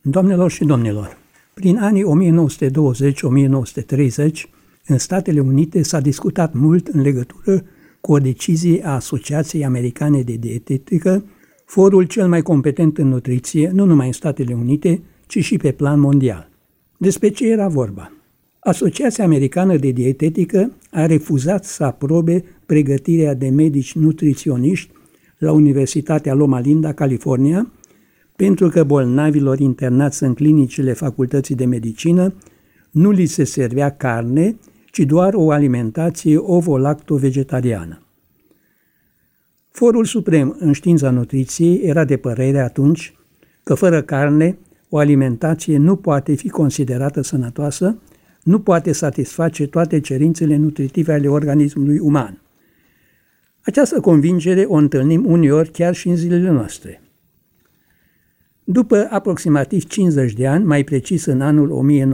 Doamnelor și domnilor, prin anii 1920-1930, în Statele Unite s-a discutat mult în legătură cu o decizie a Asociației Americane de Dietetică, forul cel mai competent în nutriție, nu numai în Statele Unite, ci și pe plan mondial. Despre ce era vorba? Asociația Americană de Dietetică a refuzat să aprobe pregătirea de medici nutriționiști la Universitatea Loma Linda, California, pentru că bolnavilor internați în clinicile Facultății de Medicină nu li se servea carne, ci doar o alimentație ovo-lacto-vegetariană. Forul suprem în știința nutriției era de părere atunci că fără carne o alimentație nu poate fi considerată sănătoasă, nu poate satisface toate cerințele nutritive ale organismului uman. Această convingere o întâlnim uneori chiar și în zilele noastre. După aproximativ 50 de ani, mai precis în anul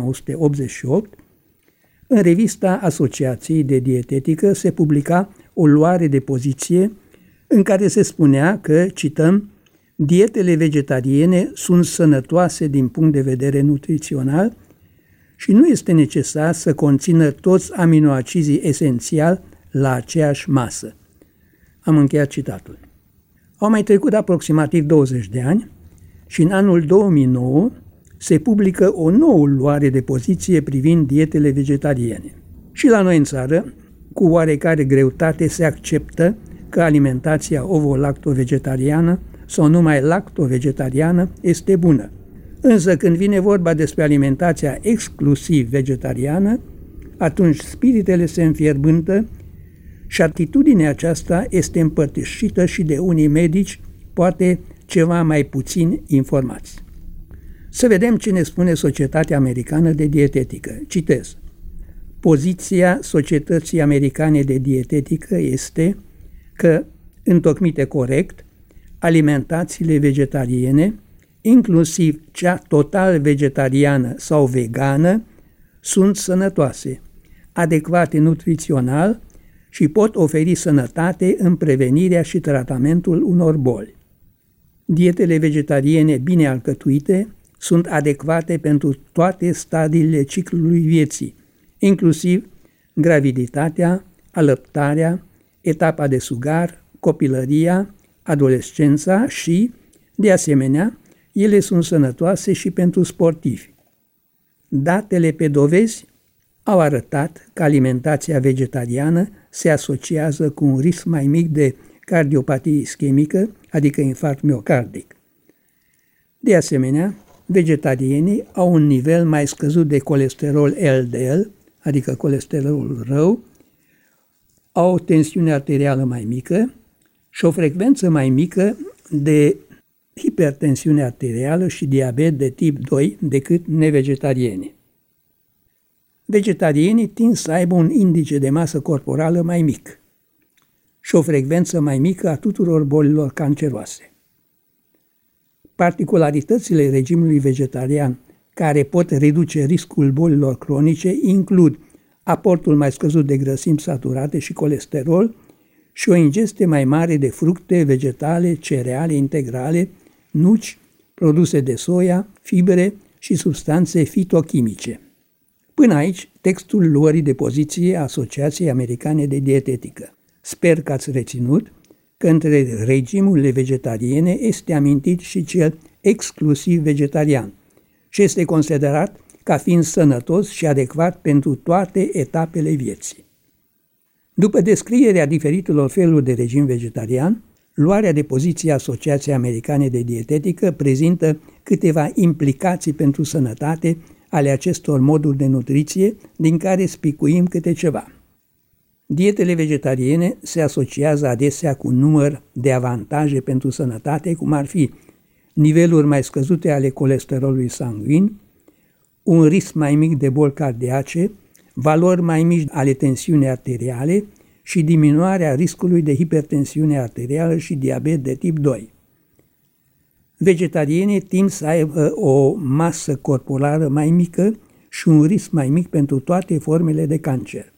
1988, în revista Asociației de Dietetică se publica o luare de poziție în care se spunea că, cităm, dietele vegetariene sunt sănătoase din punct de vedere nutrițional și nu este necesar să conțină toți aminoacizii esențiali la aceeași masă. Am încheiat citatul. Au mai trecut aproximativ 20 de ani și în anul 2009 se publică o nouă luare de poziție privind dietele vegetariene. Și la noi în țară, cu oarecare greutate, se acceptă că alimentația ovo-lacto-vegetariană sau numai lacto-vegetariană este bună. Însă când vine vorba despre alimentația exclusiv vegetariană, atunci spiritele se înfierbântă și atitudinea aceasta este împărtășită și de unii medici, poate ceva mai puțin informați. Să vedem ce ne spune Societatea Americană de Dietetică. Citez. Poziția Societății Americane de Dietetică este că, întocmite corect, alimentațiile vegetariene, inclusiv cea total vegetariană sau vegană, sunt sănătoase, adecvate nutrițional și pot oferi sănătate în prevenirea și tratamentul unor boli. Dietele vegetariene bine alcătuite sunt adecvate pentru toate stadiile ciclului vieții, inclusiv graviditatea, alăptarea, etapa de sugar, copilăria, adolescența și, de asemenea, ele sunt sănătoase și pentru sportivi. Datele pe dovezi au arătat că alimentația vegetariană se asociază cu un risc mai mic de cardiopatie ischemică, adică infarct miocardic. De asemenea, vegetarienii au un nivel mai scăzut de colesterol LDL, adică colesterolul rău, au o tensiune arterială mai mică și o frecvență mai mică de hipertensiune arterială și diabet de tip 2 decât nevegetarienii. Vegetarienii tind să aibă un indice de masă corporală mai mic și o frecvență mai mică a tuturor bolilor canceroase. Particularitățile regimului vegetarian care pot reduce riscul bolilor cronice includ aportul mai scăzut de grăsimi saturate și colesterol și o ingestie mai mare de fructe, vegetale, cereale integrale, nuci, produse de soia, fibre și substanțe fitochimice. Până aici, textul luării de poziție a Asociației Americane de Dietetică. Sper că ați reținut că între regimurile vegetariene este amintit și cel exclusiv vegetarian și este considerat ca fiind sănătos și adecvat pentru toate etapele vieții. După descrierea diferitelor feluri de regim vegetarian, luarea de poziție a Asociației Americane de Dietetică prezintă câteva implicații pentru sănătate ale acestor moduri de nutriție, din care spicuim câte ceva. Dietele vegetariene se asociază adesea cu un număr de avantaje pentru sănătate, cum ar fi niveluri mai scăzute ale colesterolului sanguin, un risc mai mic de boli cardiace, valori mai mici ale tensiunii arteriale și diminuarea riscului de hipertensiune arterială și diabet de tip 2. Vegetarienii tind să aibă o masă corporală mai mică și un risc mai mic pentru toate formele de cancer.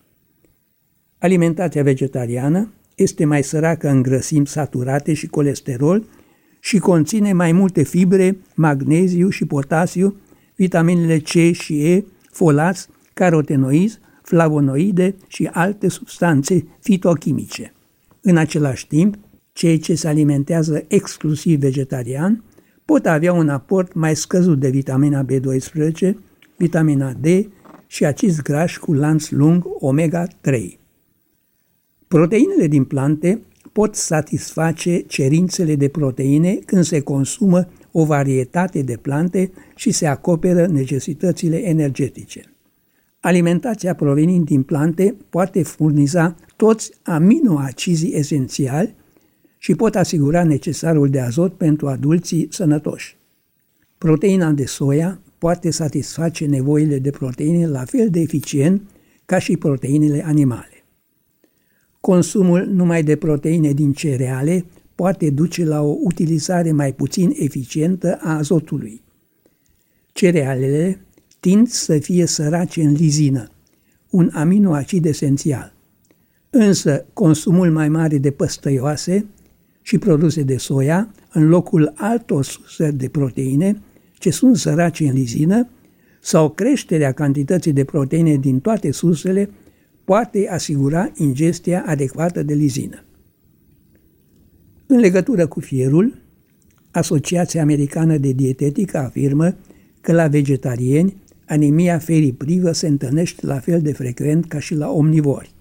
Alimentația vegetariană este mai săracă în grăsimi saturate și colesterol și conține mai multe fibre, magneziu și potasiu, vitaminele C și E, folați, carotenoizi, flavonoide și alte substanțe fitochimice. În același timp, cei ce se alimentează exclusiv vegetarian pot avea un aport mai scăzut de vitamina B12, vitamina D și acizi grași cu lanț lung omega-3. Proteinele din plante pot satisface cerințele de proteine când se consumă o varietate de plante și se acoperă necesitățile energetice. Alimentația provenind din plante poate furniza toți aminoacizii esențiali și pot asigura necesarul de azot pentru adulții sănătoși. Proteina de soia poate satisface nevoile de proteine la fel de eficient ca și proteinele animale. Consumul numai de proteine din cereale poate duce la o utilizare mai puțin eficientă a azotului. Cerealele tind să fie sărace în lizină, un aminoacid esențial. Însă consumul mai mare de păstăioase și produse de soia, în locul altor surse de proteine ce sunt sărace în lizină, sau creșterea cantității de proteine din toate sursele, poate asigura ingestia adecvată de lizină. În legătură cu fierul, Asociația Americană de Dietetică afirmă că la vegetariani anemia feriprivă se întâlnește la fel de frecvent ca și la omnivori.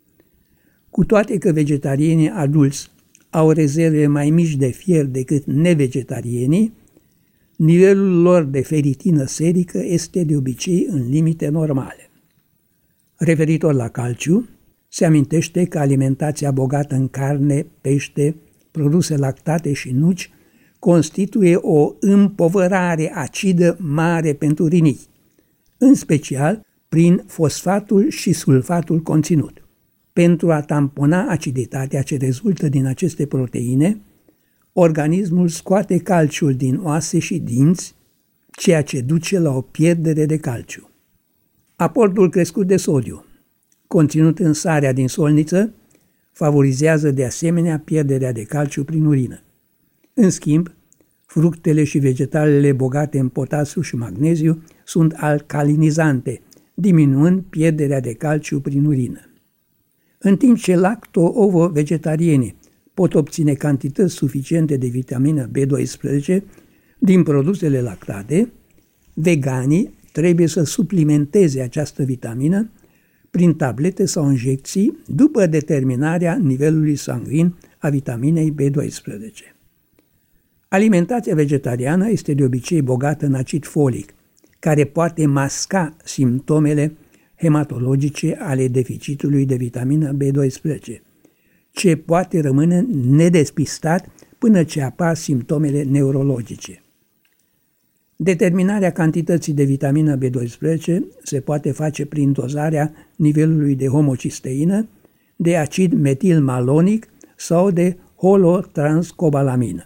Cu toate că vegetarianii adulți au rezerve mai mici de fier decât nevegetarianii, nivelul lor de feritină serică este de obicei în limite normale. Referitor la calciu, se amintește că alimentația bogată în carne, pește, produse lactate și nuci constituie o împovărare acidă mare pentru rinichi, în special prin fosfatul și sulfatul conținut. Pentru a tampona aciditatea ce rezultă din aceste proteine, organismul scoate calciul din oase și dinți, ceea ce duce la o pierdere de calciu. Aportul crescut de sodiu, conținut în sarea din solniță, favorizează de asemenea pierderea de calciu prin urină. În schimb, fructele și vegetalele bogate în potasiu și magneziu sunt alcalinizante, diminuând pierderea de calciu prin urină. În timp ce lacto-ovo-vegetarienii pot obține cantități suficiente de vitamină B12 din produsele lactate, veganii trebuie să suplimenteze această vitamină prin tablete sau injecții după determinarea nivelului sanguin a vitaminei B12. Alimentația vegetariană este de obicei bogată în acid folic, care poate masca simptomele hematologice ale deficitului de vitamină B12, ce poate rămâne nedespistat până ce apar simptomele neurologice. Determinarea cantității de vitamină B12 se poate face prin dozarea nivelului de homocisteină, de acid metilmalonic sau de holotranscobalamină.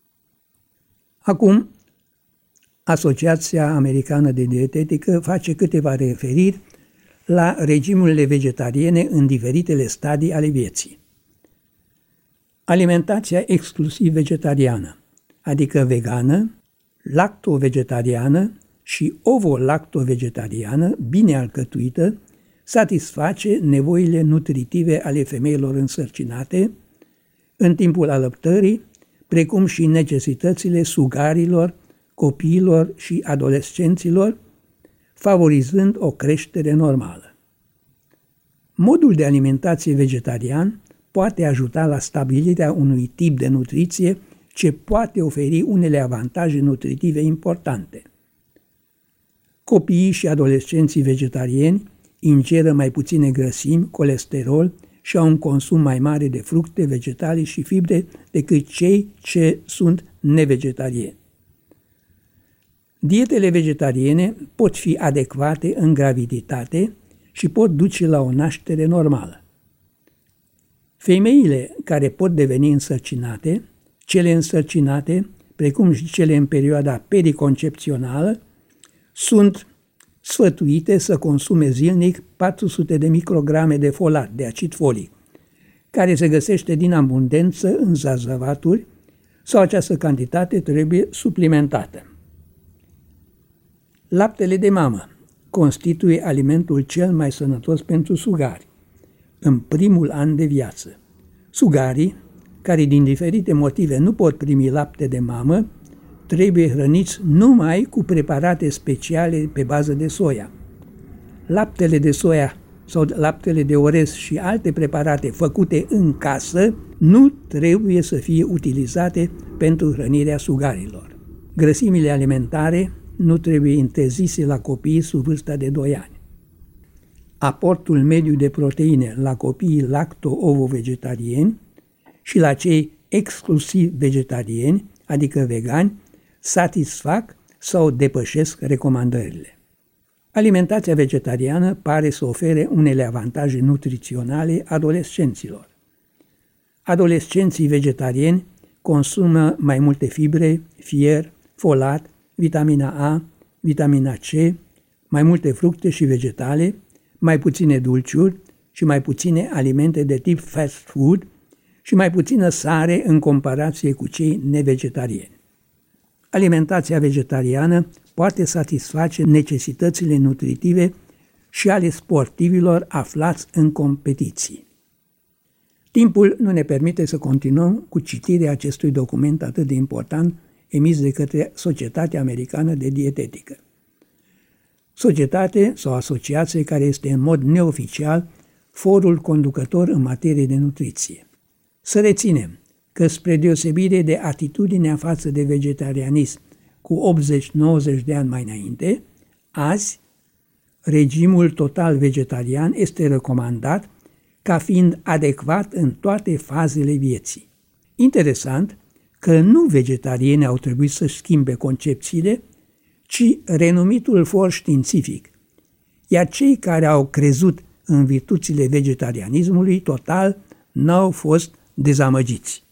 Acum, Asociația Americană de Dietetică face câteva referiri la regimurile vegetariene în diferitele stadii ale vieții. Alimentația exclusiv vegetariană, adică vegană, lacto-vegetariană și ovo-lacto-vegetariană, bine alcătuită, satisface nevoile nutritive ale femeilor însărcinate în timpul alăptării, precum și necesitățile sugarilor, copiilor și adolescenților, favorizând o creștere normală. Modul de alimentație vegetarian poate ajuta la stabilirea unui tip de nutriție ce poate oferi unele avantaje nutritive importante. Copiii și adolescenții vegetariani ingeră mai puține grăsimi, colesterol și au un consum mai mare de fructe, vegetale și fibre decât cei ce sunt nevegetariani. Dietele vegetariene pot fi adecvate în graviditate și pot duce la o naștere normală. Femeile care pot deveni însărcinate, cele însărcinate, precum și cele în perioada periconcepțională, sunt sfătuite să consume zilnic 400 de micrograme de folat, de acid folic, care se găsește din abundență în zarzavaturi, sau această cantitate trebuie suplimentată. Laptele de mamă constituie alimentul cel mai sănătos pentru sugari în primul an de viață. Sugarii, care din diferite motive nu pot primi lapte de mamă, trebuie hrăniți numai cu preparate speciale pe bază de soia. Laptele de soia sau laptele de orez și alte preparate făcute în casă nu trebuie să fie utilizate pentru hrănirea sugarilor. Grăsimile alimentare nu trebuie interzise la copiii sub vârsta de 2 ani. Aportul mediu de proteine la copiii lacto-ovo-vegetariani și la cei exclusiv vegetariani, adică vegani, satisfac sau depășesc recomandările. Alimentația vegetariană pare să ofere unele avantaje nutriționale adolescenților. Adolescenții vegetariani consumă mai multe fibre, fier, folat, vitamina A, vitamina C, mai multe fructe și vegetale, mai puține dulciuri și mai puține alimente de tip fast food și mai puțină sare în comparație cu cei nevegetariani. Alimentația vegetariană poate satisface necesitățile nutritive și ale sportivilor aflați în competiții. Timpul nu ne permite să continuăm cu citirea acestui document atât de important emis de către Societatea Americană de Dietetică. Societate sau asociație care este în mod neoficial forul conducător în materie de nutriție. Să reținem că spre deosebire de atitudinea față de vegetarianism cu 80-90 de ani mai înainte, azi regimul total vegetarian este recomandat ca fiind adecvat în toate fazele vieții. Interesant că nu vegetarienii au trebuit să-și schimbe concepțiile, ci renumitul for științific, iar cei care au crezut în virtuțile vegetarianismului total n-au fost dezamăgiți.